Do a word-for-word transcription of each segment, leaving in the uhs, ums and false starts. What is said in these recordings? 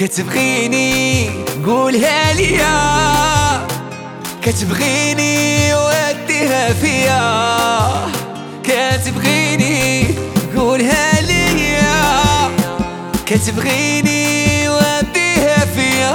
كتبغيني قولها ليا، كتبغيني وديها فيا، كتبغيني قولها ليا، كتبغيني وديها فيا.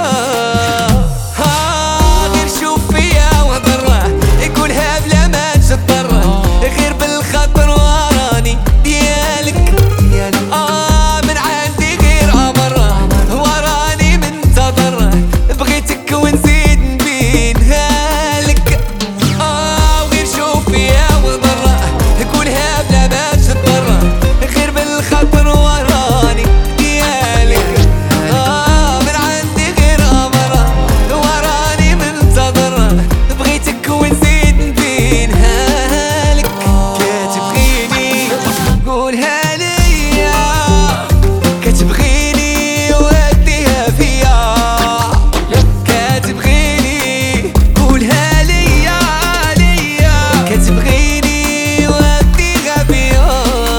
ها غير شوف فيا وهضره، قولها بلا ما تشطره، غير بالخطر وراني ديالك ديالك آه من عندي غير امره، وراني منتظره، بغيتك ونزيد نبينها لك. اه وغير شوف فيا وهضره، قولها بلا ما تشطره، غير بالخطر وراني ديالك آه من عندي غير امره، وراني منتظره، بغيتك ونزيد نبينها لك. كتبغيني قولها ليا، كتبغيني وديها فيا، كتبغيني قولها ليا ليا، كتبغيني وديها فيا.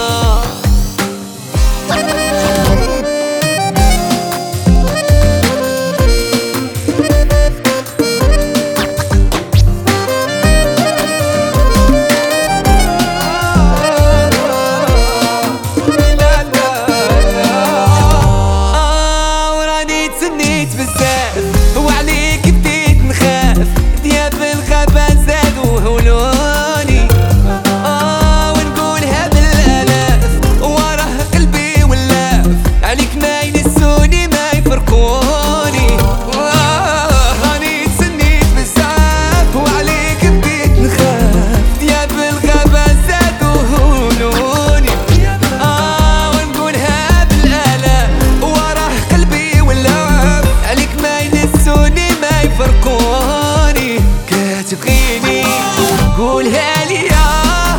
تسنيت بزاف وعليك بديت نخاف، دياب الغابة زادوا هولوني اه ونقولها بالالاف، وراه قلبي ولاف، عليك ما ينسوني ما يفرقوني. آه راني تسنيت بزاف وعليك بديت نخاف، دياب الغابة زادوا هولوني اه ونقولها بالالاف، وراه قلبي ولاف، عليك ما ينسوني ما يفرقوني. كتبغيني قولها ليا،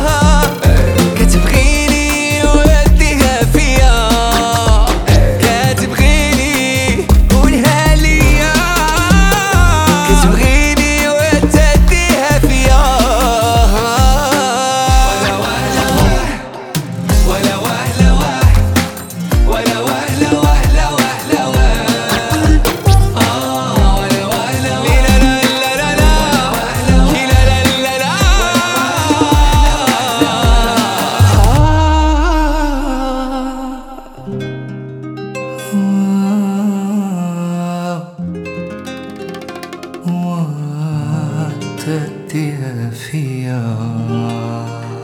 كتبغيني وديها فيا، كتبغيني قولها ليا، كتبغيني وديها فيا. ولا وهلا ولا وهلا ولا وهلا وهلا وهلا وهلا آه ولا وهلا لا لا لا لا لا لا لا لا لا تديها فيا.